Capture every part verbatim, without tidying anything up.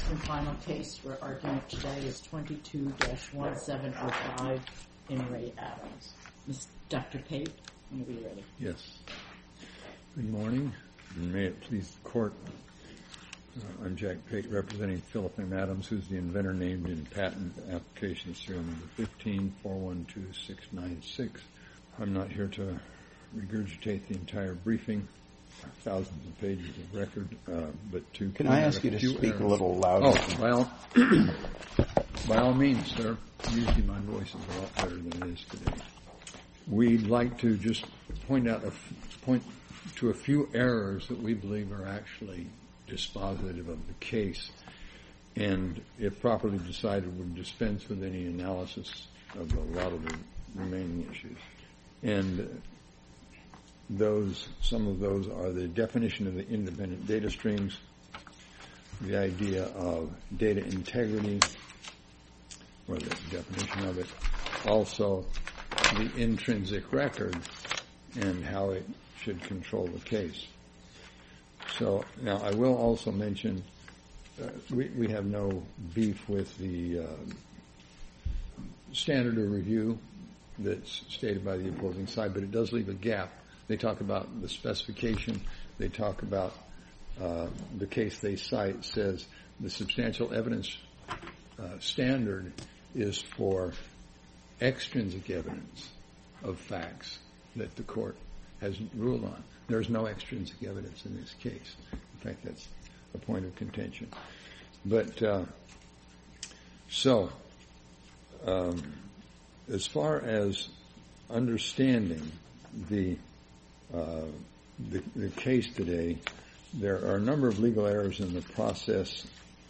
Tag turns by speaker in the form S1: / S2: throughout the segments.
S1: Fourth and final case for argument today is twenty-two dash one seven oh five in Ray Adams. Miz Doctor Pate, when are we ready?
S2: Yes. Good morning, and may it please the Court. Uh, I'm Jack Pate, representing Philip M. Adams, who's the inventor named in patent application serial number fifteen four one two six nine six. I'm not here to regurgitate the entire briefing, thousands of pages of record, uh, but to...
S3: Can I ask you to speak errors. a little louder?
S2: Oh, well, by all means, sir. Usually my voice is a lot better than it is today. We'd like to just point out a point to a few errors that we believe are actually dispositive of the case, and if properly decided would dispense with any analysis of a lot of the remaining issues. And those, some of those are the definition of the independent data streams, the idea of data integrity, or the definition of it, also the intrinsic record and how it should control the case. So now I will also mention uh, we, we have no beef with the uh, standard of review that's stated by the opposing side, but it does leave a gap. They talk about the specification. They talk about uh, the case they cite says the substantial evidence uh, standard is for extrinsic evidence of facts that the court has ruled on. There's no extrinsic evidence in this case. In fact, that's a point of contention. But uh, so, um, as far as understanding the, uh, the the case today, there are a number of legal errors in the process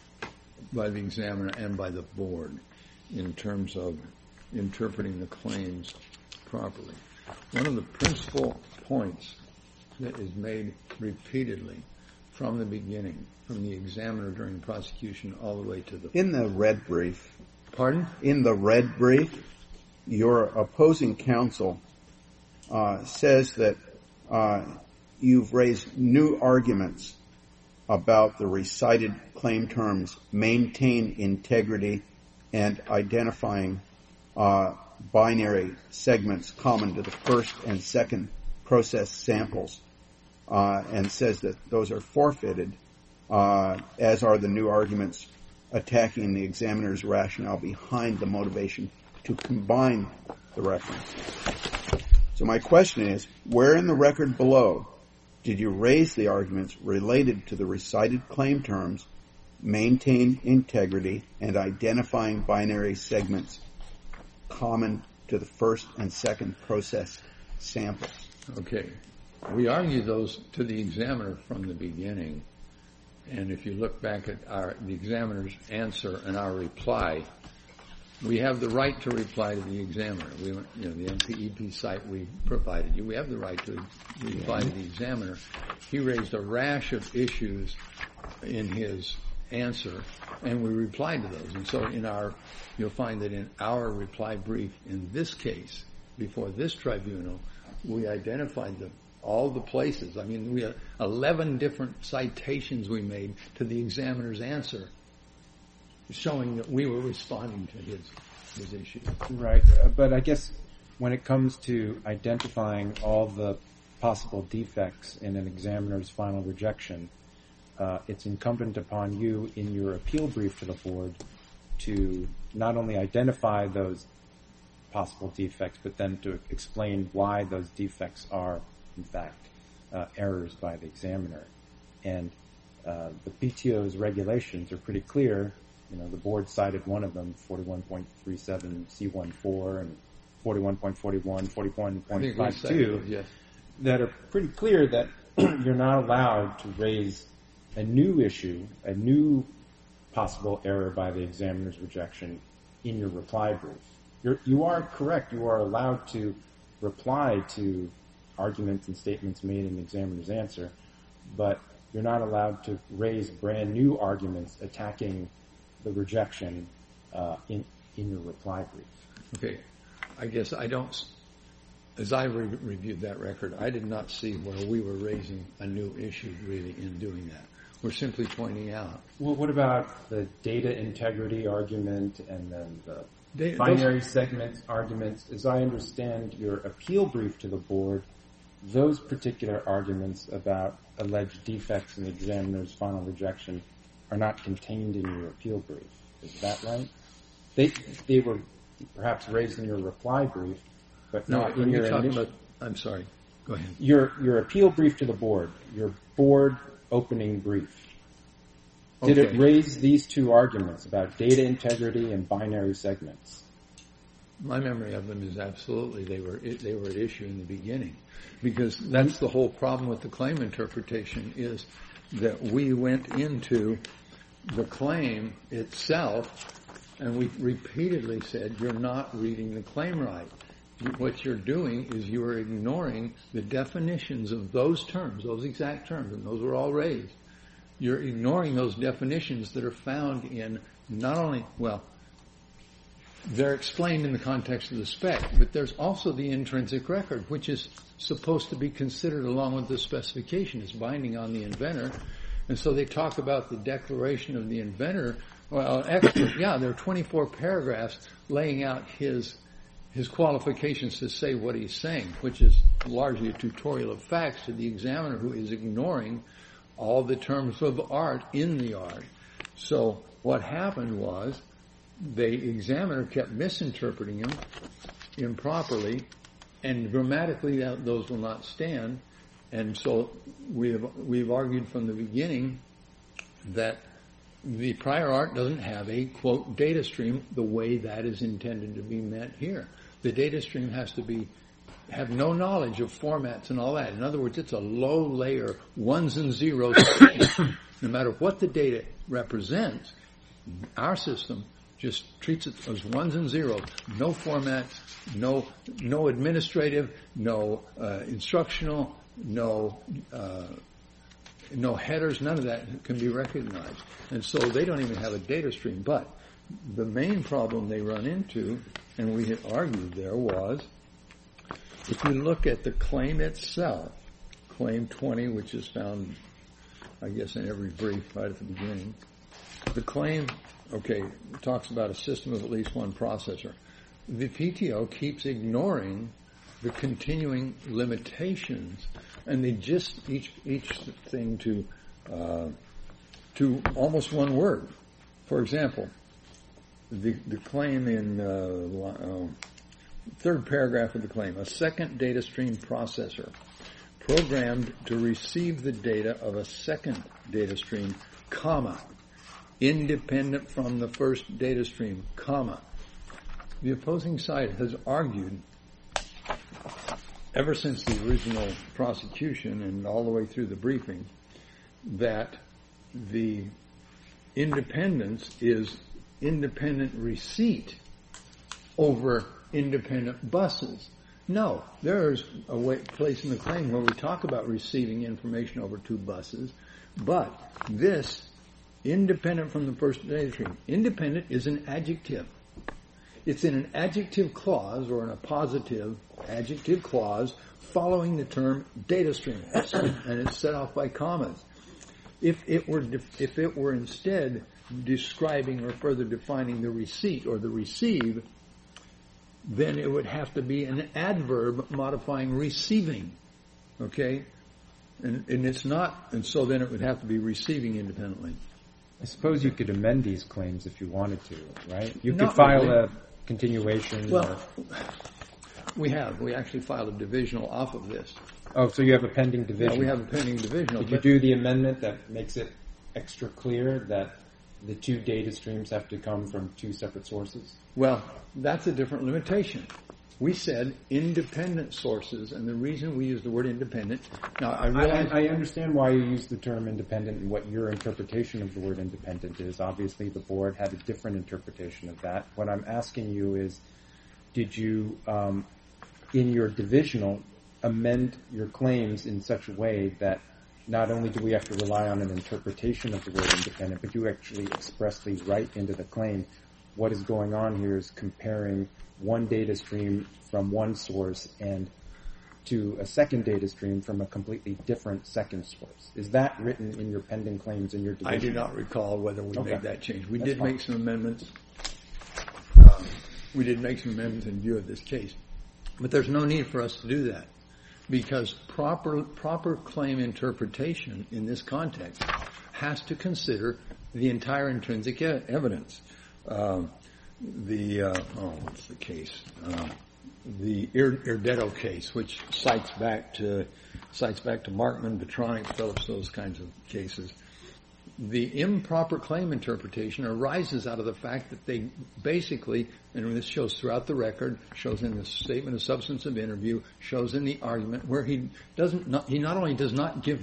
S2: by the examiner and by the board in terms of interpreting the claims properly. One of the principal points that is made repeatedly from the beginning, from the examiner during prosecution all the way to the...
S3: In the red brief.
S2: Pardon?
S3: In the red brief, your opposing counsel uh, says that uh, you've raised new arguments about the recited claim terms maintain integrity and identifying uh, binary segments common to the first and second process samples, uh, and says that those are forfeited, uh, as are the new arguments attacking the examiner's rationale behind the motivation to combine the reference. So my question is, where in the record below did you raise the arguments related to the recited claim terms, maintain integrity, and identifying binary segments common to the first and second process samples?
S2: Okay. We argued those to the examiner from the beginning, and if you look back at our the examiner's answer and our reply, we have the right to reply to the examiner. We, you know, the M P E P site we provided you. We have the right to reply to the examiner. He raised a rash of issues in his answer, and we replied to those. And so in our, you'll find that in our reply brief in this case, before this tribunal, we identified the, all the places. I mean, we had eleven different citations we made to the examiner's answer, showing that we were responding to his his issue.
S4: Right, but I guess when it comes to identifying all the possible defects in an examiner's final rejection, uh, it's incumbent upon you in your appeal brief to the board to not only identify those possible defects, but then to explain why those defects are, in fact, uh, errors by the examiner. And uh, the P T O's regulations are pretty clear. You know, the board cited one of them, forty-one point three seven C fourteen and forty-one point forty-one, forty-one point fifty-two,
S2: yes,
S4: that are pretty clear that you're not allowed to raise a new issue, a new possible error by the examiner's rejection in your reply brief. You're, you are correct. You are allowed to reply to arguments and statements made in the examiner's answer, but you're not allowed to raise brand new arguments attacking the rejection uh, in in your reply brief.
S2: Okay. I guess I don't, as I re- reviewed that record, I did not see where we were raising a new issue really in doing that. We're simply pointing out.
S4: Well, what about the data integrity argument and then the
S2: They,
S4: binary
S2: those,
S4: segment arguments? As I understand your appeal brief to the board, those particular arguments about alleged defects in the examiner's final rejection are not contained in your appeal brief. Is that right? They they were perhaps raised in your reply brief, but
S2: no,
S4: not
S2: when
S4: in
S2: you're
S4: your
S2: talking
S4: initial...
S2: about, I'm sorry, go ahead.
S4: Your, your appeal brief to the board, your board opening brief. Did
S2: Okay.
S4: it raise these two arguments about data integrity and binary segments?
S2: My memory of them is absolutely they were they were at issue in the beginning, because that's the whole problem with the claim interpretation, is that we went into the claim itself and we repeatedly said, you're not reading the claim right. What you're doing is you are ignoring the definitions of those terms, those exact terms, and those were all raised. You're ignoring those definitions that are found in not only, well, they're explained in the context of the spec, but there's also the intrinsic record, which is supposed to be considered along with the specification as binding on the inventor. And so they talk about the declaration of the inventor. Well, expert, yeah, there are twenty-four paragraphs laying out his his qualifications to say what he's saying, which is largely a tutorial of facts to the examiner who is ignoring all the terms of art in the art. So what happened was the examiner kept misinterpreting them improperly, and grammatically that, those will not stand. And so we've we've argued from the beginning that the prior art doesn't have a, quote, data stream the way that is intended to be meant here. The data stream has to be have no knowledge of formats and all that. In other words, it's a low layer ones and zeros stream. No matter what the data represents, our system just treats it as ones and zeros. No format, no no administrative, no uh, instructional, no uh, no headers, none of that can be recognized. And so they don't even have a data stream. But the main problem they run into, and we had argued there, was if you look at the claim itself, claim twenty, which is found, I guess, in every brief right at the beginning, the claim, okay, talks about a system of at least one processor. The P T O keeps ignoring the continuing limitations, and they just each each thing to uh, to almost one word. For example, the the claim in uh, uh, third paragraph of the claim: a second data stream processor programmed to receive the data of a second data stream, comma, independent from the first data stream, comma. The opposing side has argued ever since the original prosecution and all the way through the briefing that the independence is independent receipt over independent buses. No, there's a way, place in the claim where we talk about receiving information over two buses, but this independent from the first data stream, independent is an adjective. It's in an adjective clause or in a positive adjective clause following the term data stream, and it's set off by commas. If it were if it were instead describing or further defining the receipt or the receive, then it would have to be an adverb modifying receiving, okay? And, and it's not, and so then it would have to be receiving independently.
S4: I suppose you could amend these claims if you wanted to, right? You
S2: Not
S4: could file
S2: really.
S4: a continuation.
S2: Well,
S4: or...
S2: we have. We actually filed a divisional off of this.
S4: Oh, so you have a pending division.
S2: Yeah, we have a pending divisional.
S4: Did you
S2: but
S4: do the amendment that makes it extra clear that the two data streams have to come from two separate sources?
S2: Well, that's a different limitation. We said independent sources, and the reason we use the word independent, now I realize...
S4: I, I understand why you use the term independent and what your interpretation of the word independent is. Obviously, the board had a different interpretation of that. What I'm asking you is, did you, um, in your divisional, amend your claims in such a way that not only do we have to rely on an interpretation of the word independent, but you actually expressly write into the claim what is going on here is comparing one data stream from one source and to a second data stream from a completely different second source. Is that written in your pending claims in your division?
S2: I do not recall whether we
S4: Okay.
S2: made that change. We
S4: That's
S2: did
S4: fine.
S2: make some amendments. Um, we did make some amendments in view of this case. But there's no need for us to do that because proper proper claim interpretation in this context has to consider the entire intrinsic e- evidence. Um, the, uh, oh, what's the case? Uh, the Ir- Irdetto case, which cites back to cites back to Markman, Betronics, Phillips, those kinds of cases. The improper claim interpretation arises out of the fact that they basically, and this shows throughout the record, shows in the statement of substance of interview, shows in the argument, where he doesn't, not, he not only does not give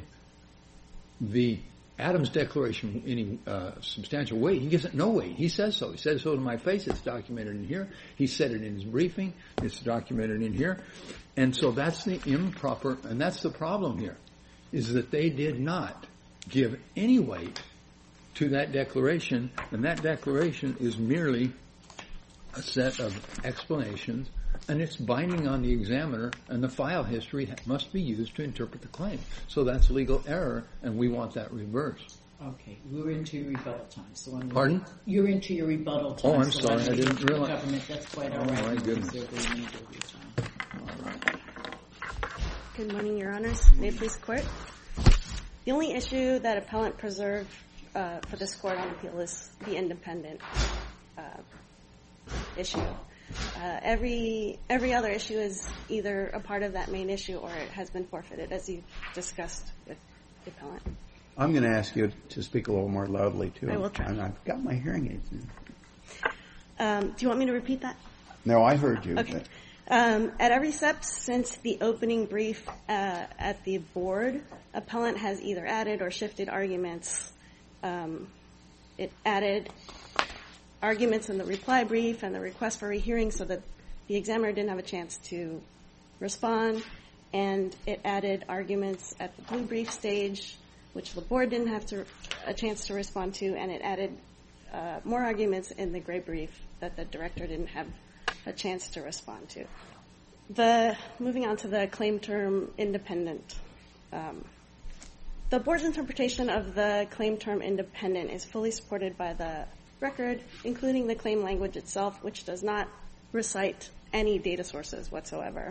S2: the Adams Declaration any uh, substantial weight, he gives it no weight. He says so. He says so to my face. It's documented in here. He said it in his briefing. It's documented in here. And so that's the improper, and that's the problem here, is that they did not give any weight to that declaration, and that declaration is merely a set of explanations, and it's binding on the examiner, and the file history must be used to interpret the claim. So that's legal error, and we want that reversed.
S1: Okay, we're into your rebuttal time. So I'm
S2: Pardon?
S1: You're into your rebuttal time.
S2: Oh, I'm
S1: so
S2: sorry,
S1: why don't
S2: I
S1: we
S2: didn't
S1: give the
S2: realize.
S1: Government, that's quite all
S2: Oh,
S1: right.
S2: my
S1: You
S2: goodness.
S1: reserve the remainder of your time.
S2: All right.
S5: Good morning, Your Honors. May it please the Court. The only issue that appellant preserved uh, for this Court on appeal is the independent uh, issue. Uh, every every other issue is either a part of that main issue or it has been forfeited, as you discussed with the appellant.
S3: I'm going to ask you to speak a little more loudly, too.
S5: I will try.
S3: And I've got my hearing aids in.
S5: Um, do you want me to repeat that?
S3: No, I heard you.
S5: Okay.
S3: but-
S5: Um, at every step since the opening brief uh, at the board, appellant has either added or shifted arguments. Um, it added arguments in the reply brief and the request for rehearing so that the examiner didn't have a chance to respond, and it added arguments at the blue brief stage, which the board didn't have to, a chance to respond to, and it added uh, more arguments in the gray brief that the director didn't have a chance to respond to. The moving on to the claim term independent. Um, the board's interpretation of the claim term independent is fully supported by the record, including the claim language itself, which does not recite any data sources whatsoever.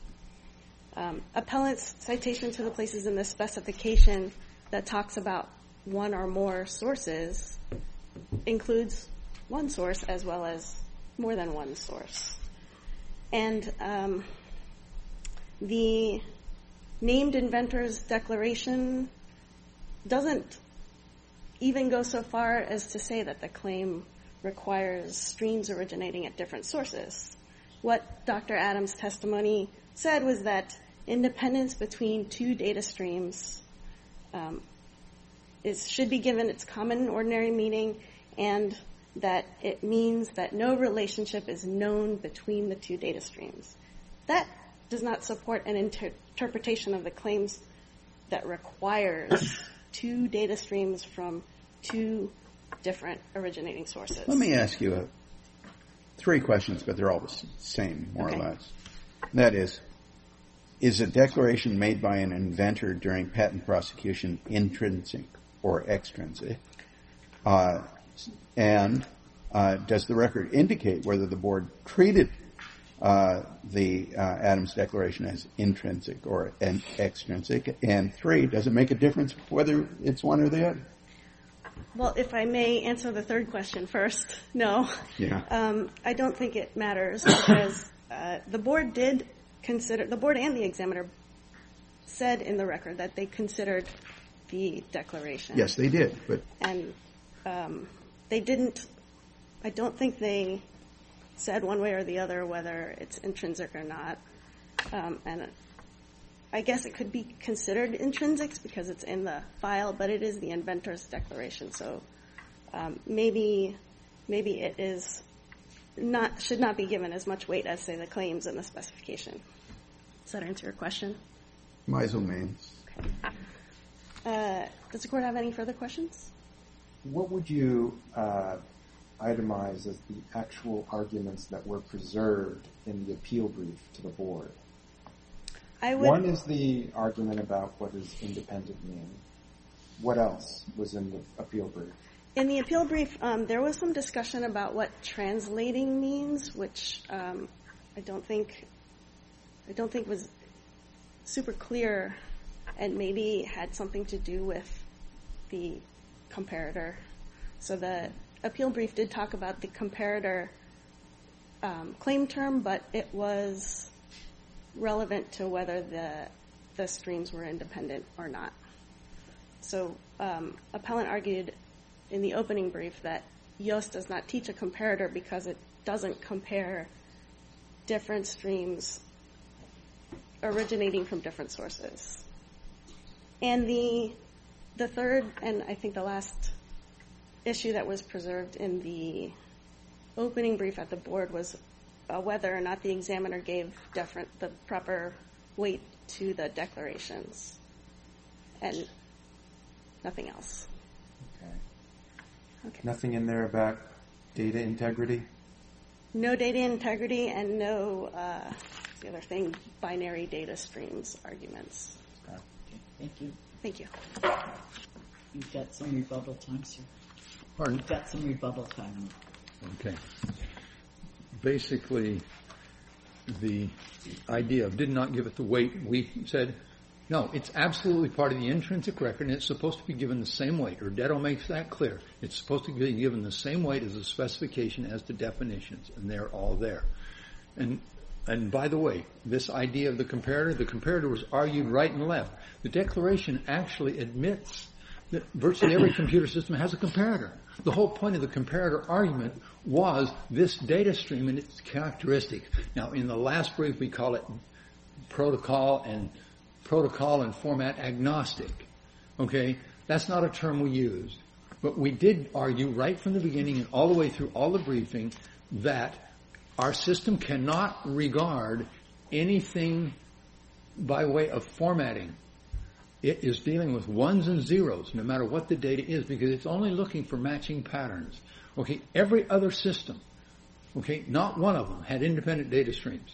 S5: Um, appellant's citation to the places in the specification that talks about one or more sources includes one source as well as more than one source. And um, the named inventor's declaration doesn't even go so far as to say that the claim requires streams originating at different sources. What Doctor Adams' testimony said was that independence between two data streams um, is, should be given its common and ordinary meaning, and that it means that no relationship is known between the two data streams. That does not support an inter- interpretation of the claims that requires two data streams from two different originating sources.
S3: Let me ask you a, three questions, but they're all the s- same, more
S5: Okay.
S3: or less. That is, is a declaration made by an inventor during patent prosecution intrinsic or extrinsic? Uh, and uh, does the record indicate whether the board treated uh, the uh, Adams Declaration as intrinsic or an extrinsic? And three, does it make a difference whether it's one or the other?
S5: Well, if I may answer the third question first, no.
S3: Yeah.
S5: Um, I don't think it matters because uh, the board did consider, the board and the examiner said in the record that they considered the declaration.
S3: Yes, they did, but
S5: And um, they didn't, I don't think they said one way or the other whether it's intrinsic or not. Um, and I guess it could be considered intrinsic because it's in the file, but it is the inventor's declaration. So um, maybe maybe it is not should not be given as much weight as, say, the claims in the specification. Does that answer your question?
S3: Meisel means.
S5: Okay. Uh, does the court have any further questions?
S4: What would you uh, itemize as the actual arguments that were preserved in the appeal brief to the board?
S5: I would,
S4: One is the argument about what does independent mean. What else was in the appeal brief?
S5: in the appeal brief, um, there was some discussion about what translating means, which um, I don't think I don't think was super clear, and maybe had something to do with the comparator. So the appeal brief did talk about the comparator um, claim term, but it was relevant to whether the the streams were independent or not. So um, appellant argued in the opening brief that Yoast does not teach a comparator because it doesn't compare different streams originating from different sources. And the the third, and I think the last issue that was preserved in the opening brief at the board was uh, whether or not the examiner gave different, the proper weight to the declarations, and nothing else.
S4: Okay.
S5: Okay.
S4: Nothing in there about data integrity?
S5: No data integrity and no, uh, the other thing, binary data streams arguments.
S4: Okay.
S1: Okay, thank you.
S5: Thank you.
S1: You've got some rebuttal time, sir.
S2: Pardon?
S1: You've got some rebuttal time.
S2: Okay. Basically, the idea of did not give it the weight, we said, no, it's absolutely part of the intrinsic record, and it's supposed to be given the same weight. Urdetto makes that clear. It's supposed to be given the same weight as the specification as the definitions, and they're all there. And and by the way, this idea of the comparator, the comparator was argued right and left. The declaration actually admits that virtually every computer system has a comparator. The whole point of the comparator argument was this data stream and its characteristics. Now, in the last brief, we call it protocol and protocol and format agnostic. Okay? That's not a term we used. But we did argue right from the beginning and all the way through all the briefing that our system cannot regard anything by way of formatting. It is dealing with ones and zeros, no matter what the data is, because it's only looking for matching patterns. Okay, every other system, okay, not one of them had independent data streams.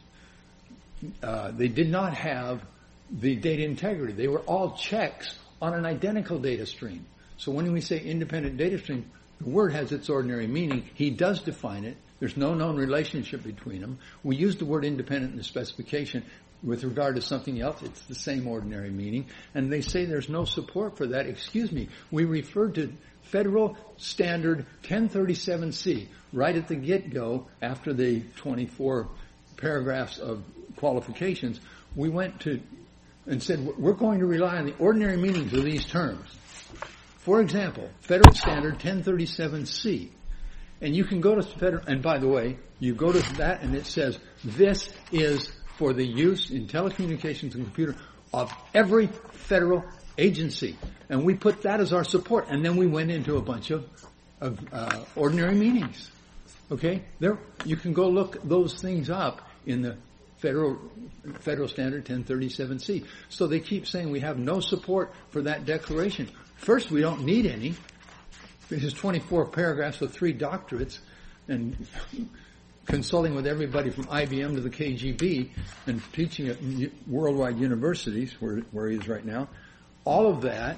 S2: Uh, they did not have the data integrity. They were all checks on an identical data stream. So when we say independent data stream, the word has its ordinary meaning. He does define it. There's no known relationship between them. We use the word independent in the specification. With regard to something else, it's the same ordinary meaning. And they say there's no support for that. Excuse me. We referred to Federal Standard ten thirty-seven C right at the get-go after the twenty-four paragraphs of qualifications. We went to and said, we're going to rely on the ordinary meanings of these terms. For example, Federal Standard ten thirty-seven C. And you can go to Federal, and by the way, you go to that and it says, this is for the use in telecommunications and computer of every federal agency. And we put that as our support. And then we went into a bunch of, of uh, ordinary meanings. Okay? There, you can go look those things up in the Federal Federal Standard ten thirty-seven C. So they keep saying we have no support for that declaration. First, we don't need any. This is twenty-four paragraphs with three doctorates and consulting with everybody from I B M to the K G B and teaching at worldwide universities where, where he is right now. All of that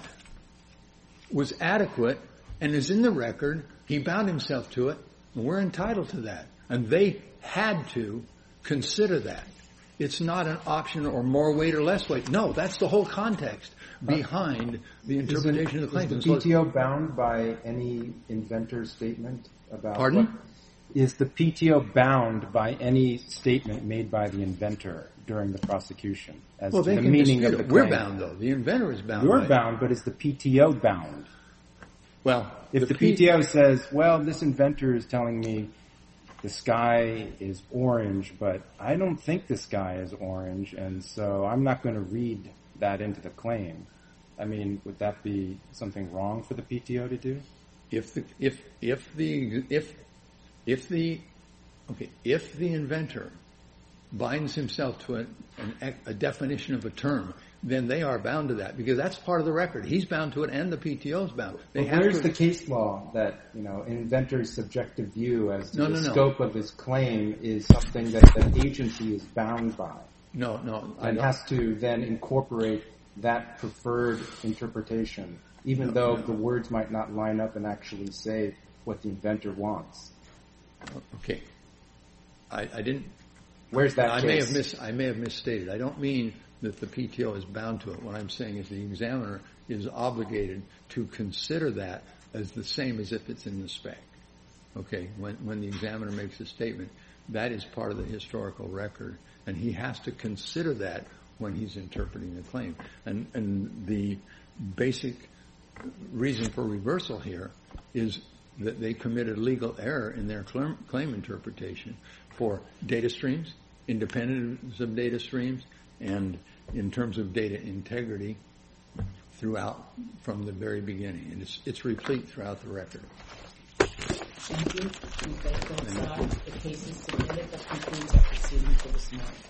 S2: was adequate and is in the record. He bound himself to it, and we're entitled to that. And they had to consider that. It's not an option or more weight or less weight. No, that's the whole context behind the interpretation
S4: it,
S2: of the claims.
S4: Is the P T O bound by any inventor's statement about
S2: Pardon?
S4: What, is the P T O bound by any statement made by the inventor during the prosecution as
S2: well,
S4: to
S2: they
S4: the
S2: can
S4: meaning
S2: dispute
S4: of the
S2: it.
S4: claim?
S2: We're bound, though. The inventor is bound.
S4: You're
S2: by
S4: bound,
S2: it.
S4: but is the P T O bound?
S2: Well,
S4: if the, the P T O says, well, this inventor is telling me the sky is orange, but I don't think the sky is orange, and so I'm not going to read that into the claim. I mean, would that be something wrong for the P T O to do?
S2: If the if if the if if the okay if the inventor binds himself to a, an, a definition of a term, then they are bound to that because that's part of the record. He's bound to it, and the P T O is bound. They
S4: well, where's to, the case law that you know an inventor's subjective view as to
S2: no,
S4: the
S2: no, no.
S4: scope of his claim is something that the agency is bound by?
S2: No, no. I
S4: and
S2: don't.
S4: has to then incorporate that preferred interpretation, even
S2: No,
S4: though
S2: no.
S4: the words might not line up and actually say what the inventor wants.
S2: Okay. I, I didn't.
S4: Where's that
S2: I
S4: case?
S2: may have mis. I may have misstated. I don't mean that the P T O is bound to it. What I'm saying is the examiner is obligated to consider that as the same as if it's in the spec. Okay. When when the examiner makes a statement, that is part of the historical record, and he has to consider that when he's interpreting the claim. And and the basic reason for reversal here is that they committed legal error in their claim, claim interpretation for data streams, independence of data streams, and in terms of data integrity throughout from the very beginning. And it's, it's replete throughout the record.
S1: Thank you. We thank both sides. The case is submitted. That concludes our proceeding for this morning.